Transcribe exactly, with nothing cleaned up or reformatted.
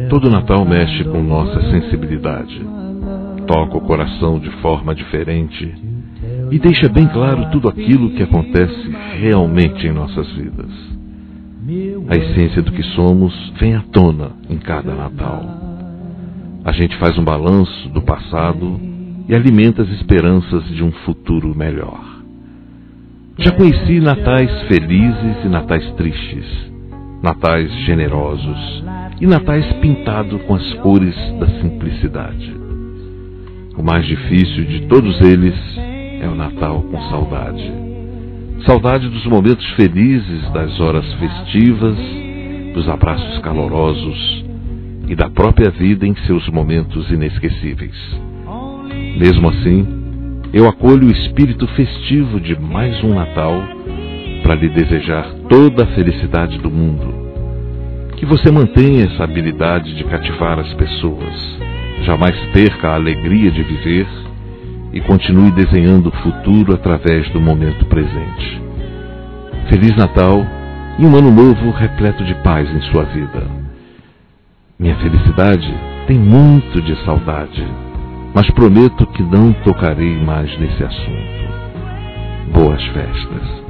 Todo Natal mexe com nossa sensibilidade, toca o coração de forma diferente e deixa bem claro tudo aquilo que acontece realmente em nossas vidas. A essência do que somos vem à tona em cada Natal. A gente faz um balanço do passado e alimenta as esperanças de um futuro melhor. Já conheci natais felizes e natais tristes, natais generosos e natais pintados com as cores da simplicidade. O mais difícil de todos eles é o Natal com saudade. Saudade dos momentos felizes, das horas festivas, dos abraços calorosos e da própria vida em seus momentos inesquecíveis. Mesmo assim, eu acolho o espírito festivo de mais um Natal para lhe desejar toda a felicidade do mundo. Que você mantenha essa habilidade de cativar as pessoas, jamais perca a alegria de viver e continue desenhando o futuro através do momento presente. Feliz Natal e um ano novo repleto de paz em sua vida. Minha felicidade tem muito de saudade, mas prometo que não tocarei mais nesse assunto. Boas festas.